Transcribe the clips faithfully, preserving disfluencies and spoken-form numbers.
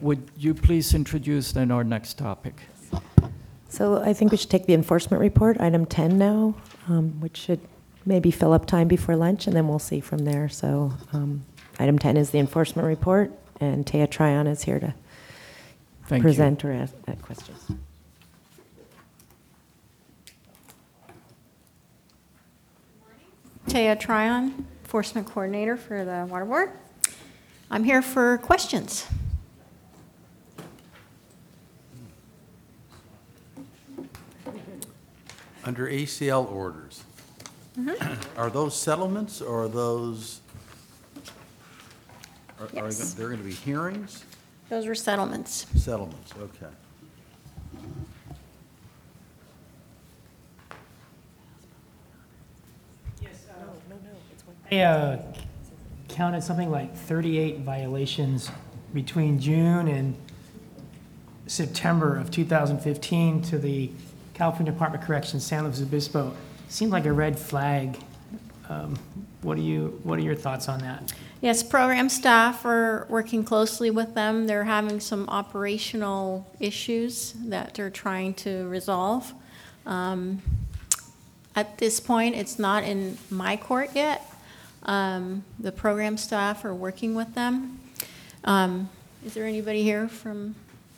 Would you please introduce then our next topic? So I think we should take the enforcement report, item ten now, um, which should maybe fill up time before lunch, and then we'll see from there. So um, item ten is the enforcement report, and Taya Tryon is here to Thank present or ask uh, questions. Taya Tryon, Enforcement Coordinator for the Water Board. I'm here for questions. Under A C L orders, are those settlements or are those, are, are Yes. there going to be hearings? Those were settlements. Settlements, okay. I uh, counted something like thirty-eight violations between June and September of two thousand fifteen to the California Department of Corrections, San Luis Obispo. Seemed like a red flag. Um, What are you, what are your thoughts on that? Yes, program staff are working closely with them. They're having some operational issues that they're trying to resolve. Um, At this point, it's not in my court yet. Um, The program staff are working with them. Um, Is there anybody here from?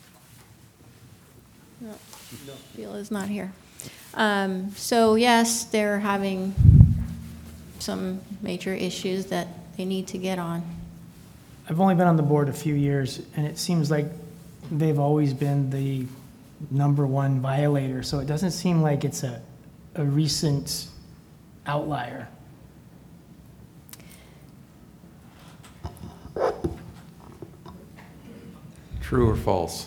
No. Beela's not here. Um, So yes, they're having some major issues that they need to get on. I've only been on the board a few years, and it seems like they've always been the number one violator, so it doesn't seem like it's a, a recent outlier. True or false?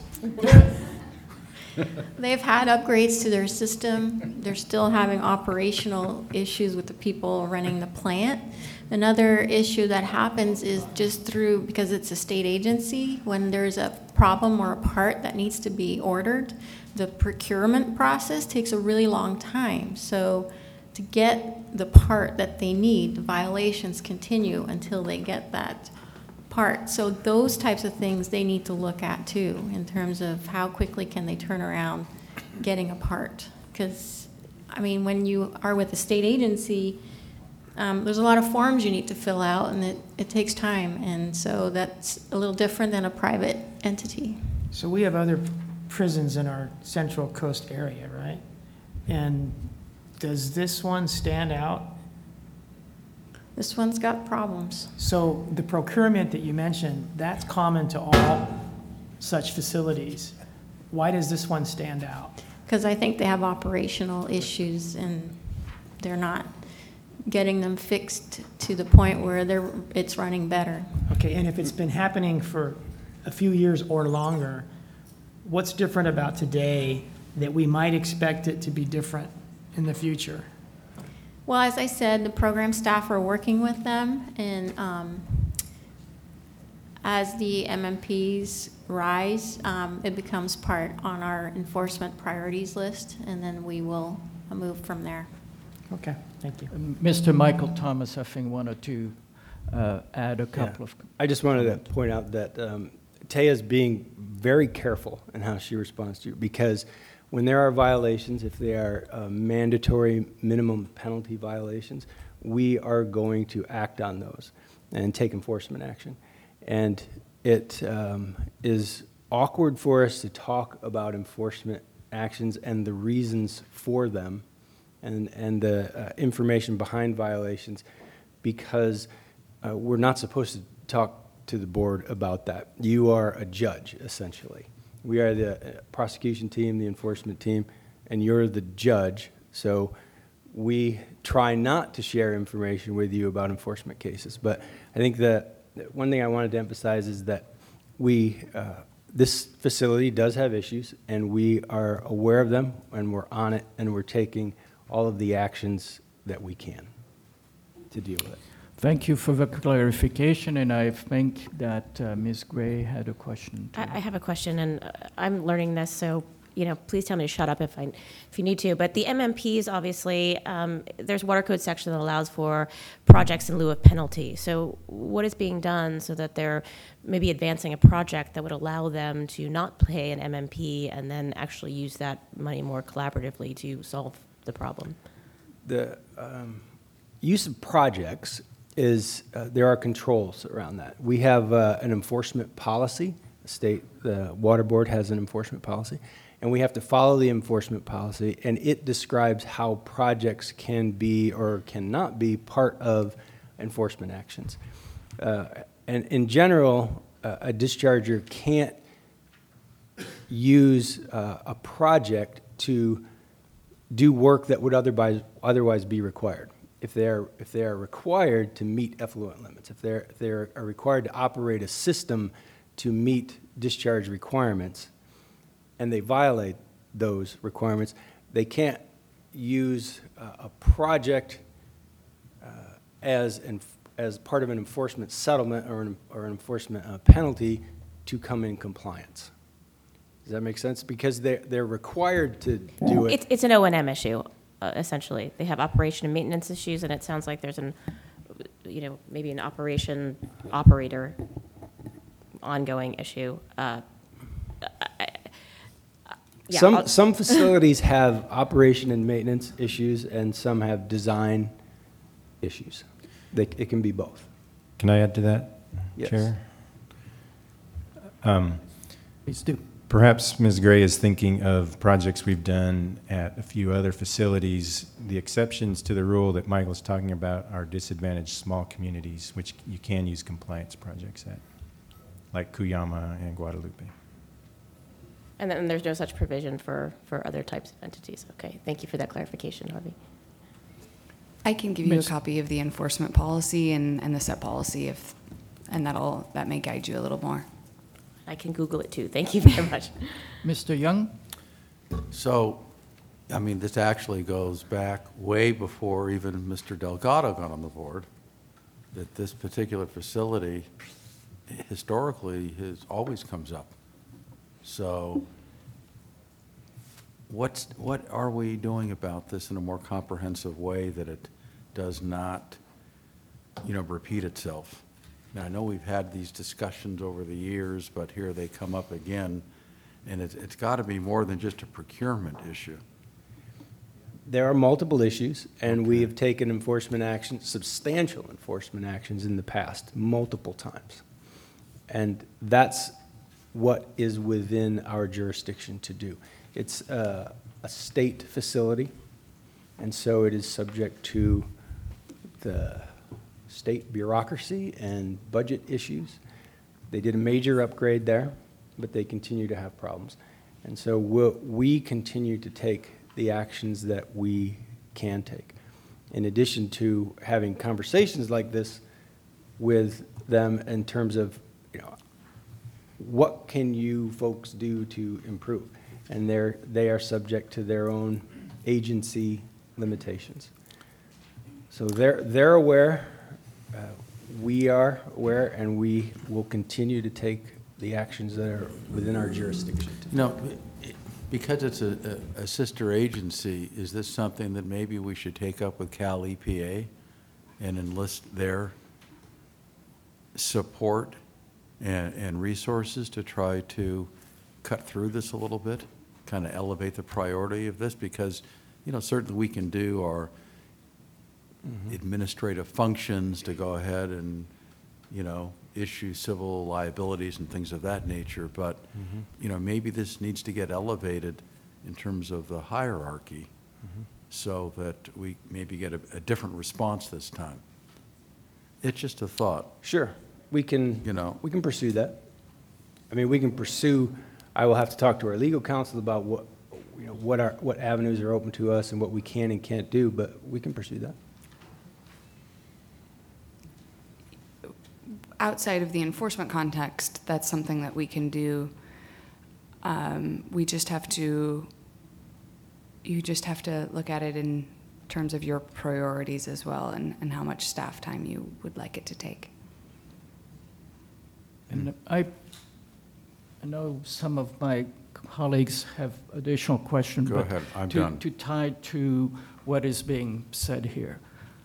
They've had upgrades to their system. They're still having operational issues with the people running the plant. Another issue that happens is just through, because it's a state agency, when there's a problem or a part that needs to be ordered, the procurement process takes a really long time. So to get the part that they need, the violations continue until they get that part. So those types of things they need to look at too, in terms of how quickly can they turn around getting a part. Because, I mean, when you are with a state agency, um, there's a lot of forms you need to fill out, and it, it takes time. And so that's a little different than a private entity. So we have other prisons in our Central Coast area, right? And does this one stand out? This one's got problems. So the procurement that you mentioned, that's common to all such facilities. Why does this one stand out? Because I think they have operational issues, and they're not getting them fixed to the point where they're, it's running better. Okay, and if it's been happening for a few years or longer, what's different about today that we might expect it to be different in the future? Well, as I said, the program staff are working with them, and um, as the M M Ps rise, um, it becomes part on our enforcement priorities list, and then we will move from there. Okay, thank you. Mister Michael Thomas, I think, wanted to uh, add a couple of. I just wanted to point out that um, Taya's being very careful in how she responds to you, because when there are violations, if they are uh, mandatory minimum penalty violations, we are going to act on those and take enforcement action. And it um, is awkward for us to talk about enforcement actions and the reasons for them and, and the uh, information behind violations, because uh, we're not supposed to talk to the board about that. You are a judge, essentially. We are the prosecution team, the enforcement team, and you're the judge. So we try not to share information with you about enforcement cases. But I think that one thing I wanted to emphasize is that we, uh, this facility does have issues, and we are aware of them, and we're on it, and we're taking all of the actions that we can to deal with it. Thank you for the clarification, and I think that uh, Miz Gray had a question too. I I have a question, and uh, I'm learning this, so you know, please tell me to shut up if I, if you need to. But the M M Ps, obviously, um, there's water code section that allows for projects in lieu of penalty. So what is being done so that they're maybe advancing a project that would allow them to not pay an M M P and then actually use that money more collaboratively to solve the problem? The um, use of projects is, uh, there are controls around that. We have uh, an enforcement policy. The state, the water board has an enforcement policy, and we have to follow the enforcement policy, and it describes how projects can be or cannot be part of enforcement actions. Uh, and in general, uh, a discharger can't use uh, a project to do work that would otherwise otherwise be required. If they're if they are required to meet effluent limits, if they're if they are required to operate a system to meet discharge requirements, and they violate those requirements, they can't use uh, a project uh, as an, as part of an enforcement settlement or an, or an enforcement uh, penalty to come in compliance. Does that make sense? Because they're, they're required to do it. It's, it's an O and M issue, uh, essentially. They have operation and maintenance issues, and it sounds like there's an, you know, maybe an operation operator ongoing issue. Uh, I, yeah, Some, I'll- some facilities have operation and maintenance issues, and some have design issues. They, it can be both. Can I add to that, Yes. Chair? Um, Please do. Perhaps Miz Gray is thinking of projects we've done at a few other facilities. The exceptions to the rule that Michael's talking about are disadvantaged small communities, which you can use compliance projects at, like Cuyama and Guadalupe. And then there's no such provision for, for other types of entities. Okay, thank you for that clarification, Harvey. I can give you a Miss- copy of the enforcement policy and, and the set policy if, and that'll, that may guide you a little more. I can Google it too. Thank you very much. Mister Young? So, I mean, this actually goes back way before even Mister Delgado got on the board, that this particular facility historically has, always comes up. So what's, what are we doing about this in a more comprehensive way that it does not, you know, repeat itself? Now, I know we've had these discussions over the years, but here they come up again, and it's, it's got to be more than just a procurement issue. There are multiple issues, and we Okay. have taken enforcement actions, substantial enforcement actions in the past, multiple times. And that's what is within our jurisdiction to do. It's uh, a state facility, and so it is subject to the state bureaucracy and budget issues. They did a major upgrade there, but they continue to have problems. And so we'll, we continue to take the actions that we can take. In addition to having conversations like this with them in terms of, you know, what can you folks do to improve? And they're, they are subject to their own agency limitations. So they're, they're aware, uh, we are aware, and we will continue to take the actions that are within our jurisdiction. You know, because it's a, a a sister agency, is this something that maybe we should take up with Cal E P A and enlist their support and, and resources to try to cut through this a little bit, kind of elevate the priority of this? Because, you know, certainly we can do our administrative functions to go ahead and, you know, issue civil liabilities and things of that nature, but, you know, maybe this needs to get elevated in terms of the hierarchy so that we maybe get a, a different response this time. It's just a thought. Sure, we can, You know. we can pursue that. I mean, we can pursue, I will have to talk to our legal counsel about what, you know, what our, what avenues are open to us and what we can and can't do, but we can pursue that. Outside of the enforcement context, that's something that we can do. Um, we just have to, you just have to look at it in terms of your priorities as well, and, and how much staff time you would like it to take. And I, I know some of my colleagues have additional questions. Go but ahead, I'm to- done. To tie to what is being said here.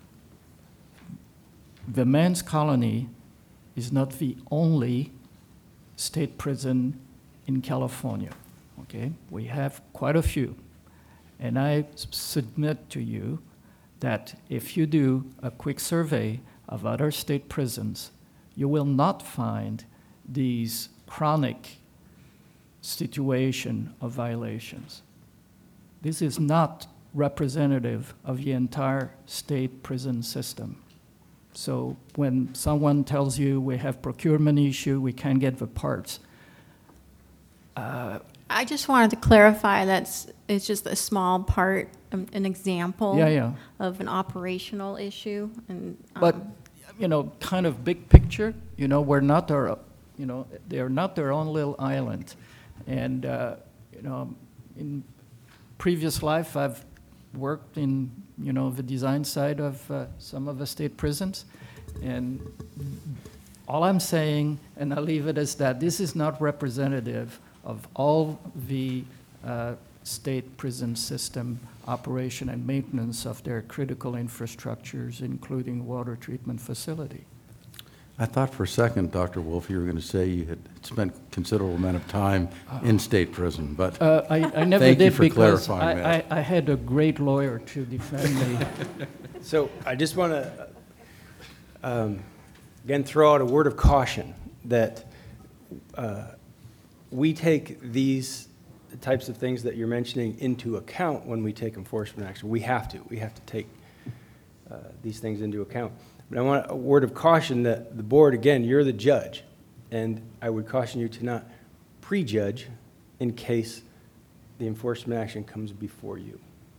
The men's colony is not the only state prison in California, okay? We have quite a few. And I s- submit to you that if you do a quick survey of other state prisons, you will not find these chronic situation of violations. This is not representative of the entire state prison system. So when someone tells you we have procurement issue, we can't get the parts, uh, I just wanted to clarify that's, it's just a small part, um, an example yeah, yeah. of an operational issue, and. But, um, you know, kind of big picture, you know, we're not our, you know, they're not their own little island. And, uh, you know, in previous life, I've worked in, you know, the design side of uh, some of the state prisons. And all I'm saying, and I'll leave it as that, this is not representative of all the uh, state prison system operation and maintenance of their critical infrastructures, including water treatment facility. I thought for a second, Doctor Wolf, you were going to say you had spent considerable amount of time in state prison, but Uh, I, I never Thank you did for because clarifying I, I, that. I had a great lawyer to defend me. So I just want to, um, again, throw out a word of caution that uh, we take these types of things that you're mentioning into account when we take enforcement action. We have to. We have to take uh, these things into account. But I want a word of caution that the board, again, you're the judge, and I would caution you to not prejudge in case the enforcement action comes before you.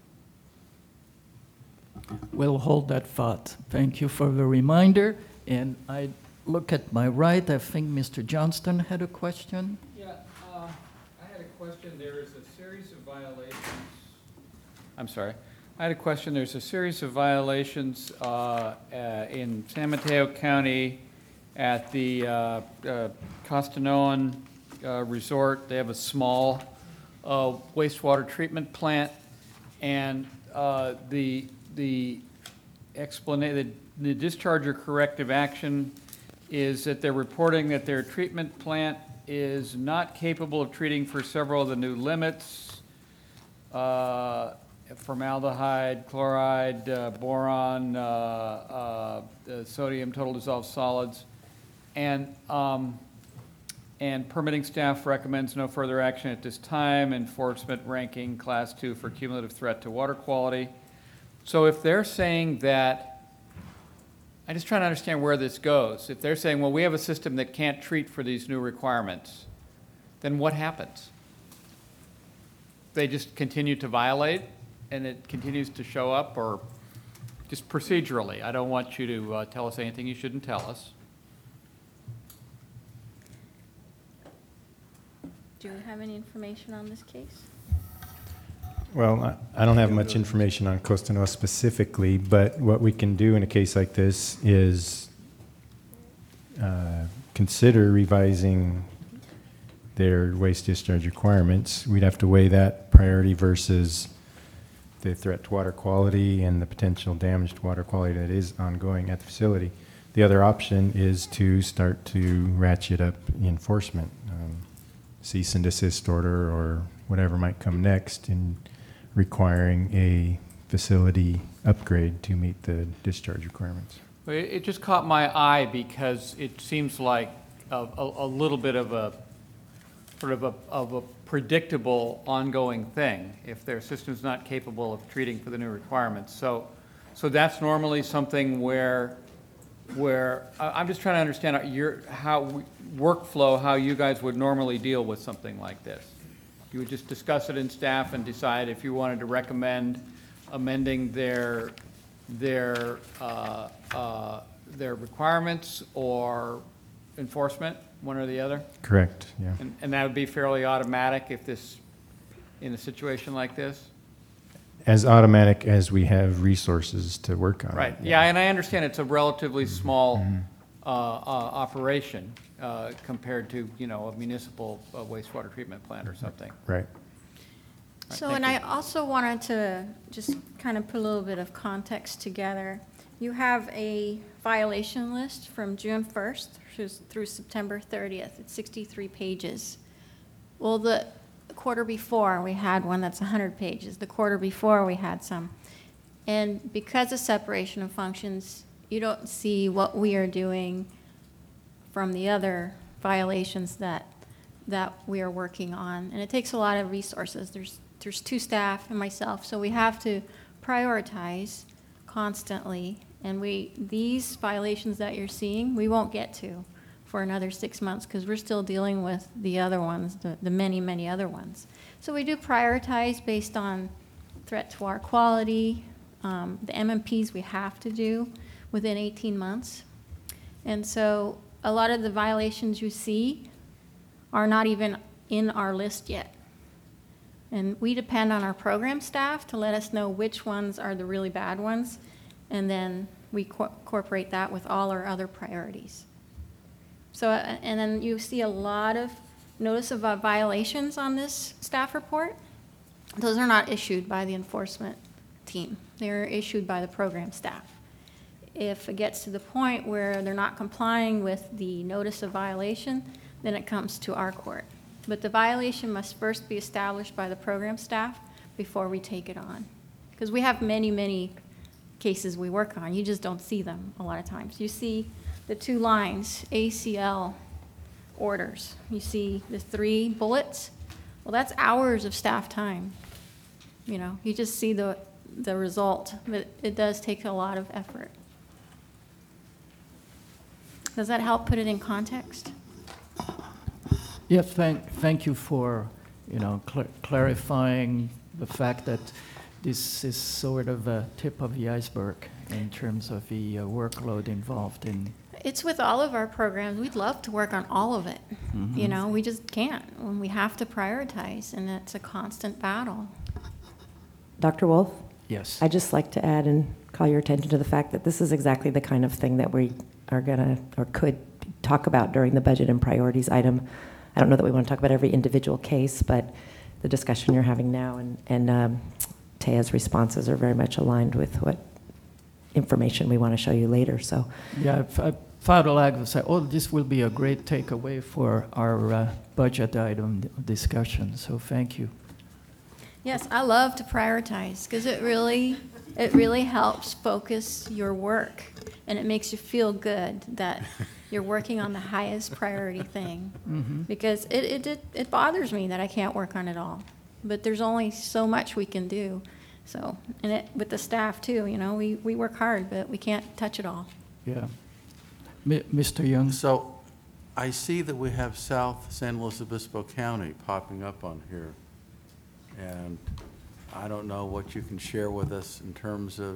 We'll hold that thought. Thank you for the reminder. And I look at my right, I think Mister Johnston had a question. Yeah, uh, I had a question. There is a series of violations. I'm sorry. I had a question. There's a series of violations uh, uh, in San Mateo County at the uh, uh, Costanoan uh, Resort. They have a small uh, wastewater treatment plant, and uh, the the explanation, the, the discharge or corrective action is that they're reporting that their treatment plant is not capable of treating for several of the new limits, uh, formaldehyde, chloride, uh, boron, uh, uh, uh, sodium, total dissolved solids, and um, and permitting staff recommends no further action at this time. Enforcement ranking class two for cumulative threat to water quality. So if they're saying that, I'm just trying to understand where this goes. If they're saying, well, we have a system that can't treat for these new requirements, then what happens? They just continue to violate and it continues to show up, or just procedurally? I don't want you to uh, tell us anything you shouldn't tell us. Do you have any information on this case? Well, I- I don't have much information on Costanoa specifically, but what we can do in a case like this is uh, consider revising their waste discharge requirements. We'd have to weigh that priority versus the threat to water quality and the potential damage to water quality that is ongoing at the facility. The other option is to start to ratchet up enforcement, um, cease and desist order or whatever might come next in requiring a facility upgrade to meet the discharge requirements. Well, It it just caught my eye because it seems like a, a, a little bit of a, sort of a, of a predictable ongoing thing if their system's not capable of treating for the new requirements. So, so that's normally something where, where, I- I'm just trying to understand your, how, we- workflow, how you guys would normally deal with something like this. You would just discuss it in staff and decide if you wanted to recommend amending their, their, uh, uh, their requirements or enforcement, one or the other? Correct, yeah. And, and that would be fairly automatic if this, in a situation like this? As automatic as we have resources to work on it. Right, yeah, and I understand it's a relatively small uh, uh, operation uh, compared to, you know, a municipal uh, wastewater treatment plant or something. Right. Right, So, thank and you. I also wanted to just kind of put a little bit of context together. You have a violation list from June first through, through September thirtieth. It's sixty-three pages. Well, the quarter before, we had one that's one hundred pages. The quarter before, we had some. And because of separation of functions, you don't see what we are doing from the other violations that, that we are working on. And it takes a lot of resources. There's, there's two staff and myself, so we have to prioritize constantly. And we, these violations that you're seeing, we won't get to for another six months because we're still dealing with the other ones, the, the many, many other ones. So we do prioritize based on threat to our quality. Um, the M M Ps we have to do within eighteen months. And so a lot of the violations you see are not even in our list yet. And we depend on our program staff to let us know which ones are the really bad ones, and then we co- incorporate that with all our other priorities. So, uh, and then you see a lot of notice of uh, violations on this staff report. Those are not issued by the enforcement team. They're issued by the program staff. If it gets to the point where they're not complying with the notice of violation, then it comes to our court. But the violation must first be established by the program staff before we take it on. Because we have many, many cases we work on. You just don't see them a lot of times. You see the two lines, A C L orders. You see the three bullets. Well, that's hours of staff time. You know, you just see the, the result, but it does take a lot of effort. Does that help put it in context? Yeah, thank, thank you for, you know, cl- clarifying the fact that this is sort of a tip of the iceberg in terms of the uh, workload involved in. It's with all of our programs. We'd love to work on all of it. Mhm. You know, we just can't. When we have to prioritize, and it's a constant battle. Doctor Wolf? Yes. I'd just like to add and call your attention to the fact that this is exactly the kind of thing that we are going to, or could, talk about during the budget and priorities item. I don't know that we want to talk about every individual case, but the discussion you're having now and, and um, Taya's responses are very much aligned with what information we want to show you later. So, Yeah, if I thought like to say, oh, this will be a great takeaway for our uh, budget item d- discussion, so thank you. Yes, I love to prioritize because it really, it really helps focus your work, and it makes you feel good that you're working on the highest priority thing. Mhm. Because it, it, it, it bothers me that I can't work on it all, but there's only so much we can do. So, and it, with the staff too, you know, we, we work hard, but we can't touch it all. Yeah. Mi- Mister Young? So I see that we have South San Luis Obispo County popping up on here. And I don't know what you can share with us in terms of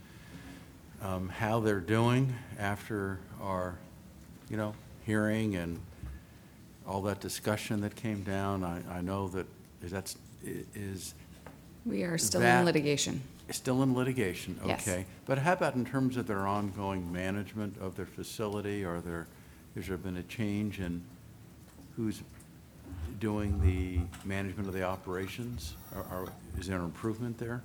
um, how they're doing after our, you know, hearing and all that discussion that came down. I, I know that, is that's, is We are still that- in litigation. still in litigation, Yes. okay. But how about in terms of their ongoing management of their facility? Are there, has there been a change in who's doing the management of the operations? Are, are, is there an improvement there?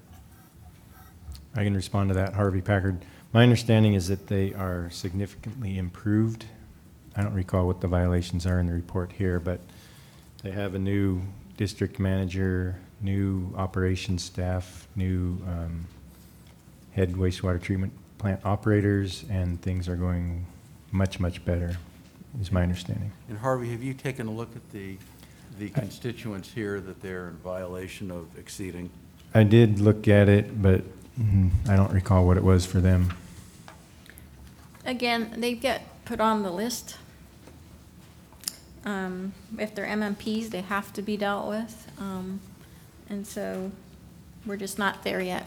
I can respond to that, Harvey Packard. My understanding is that they are significantly improved. I don't recall what the violations are in the report here, but they have a new district manager, new operations staff, new um, head wastewater treatment plant operators, and things are going much, much better, is my understanding. And Harvey, have you taken a look at the, the constituents here that they're in violation of exceeding? I did look at it, but mm, I don't recall what it was for them. Again, they get put on the list. Um, if they're M M Ps, they have to be dealt with. Um, and so we're just not there yet.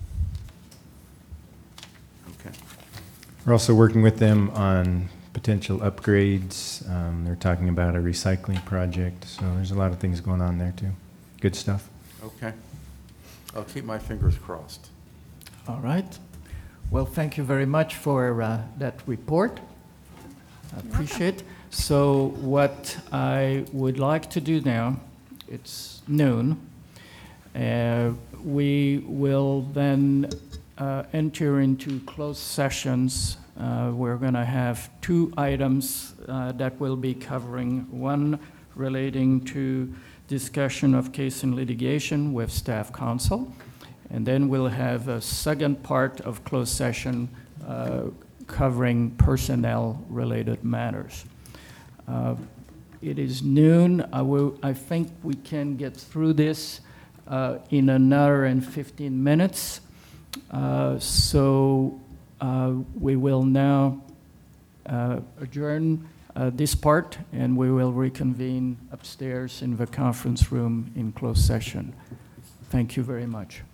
Okay. We're also working with them on potential upgrades. Um, they're talking about a recycling project, so there's a lot of things going on there too. Good stuff. Okay. I'll keep my fingers crossed. All right. Well, thank you very much for uh, that report. I appreciate. So what I would like to do now, it's noon, uh, we will then uh, enter into closed sessions. Uh, We're going to have two items uh, that we'll be covering. One relating to discussion of case in litigation with staff counsel. And then we'll have a second part of closed session uh, covering personnel-related matters. Uh, It is noon. I will, I think we can get through this uh, in an hour and fifteen minutes. Uh, So uh, we will now uh, adjourn uh, this part, and we will reconvene upstairs in the conference room in closed session. Thank you very much.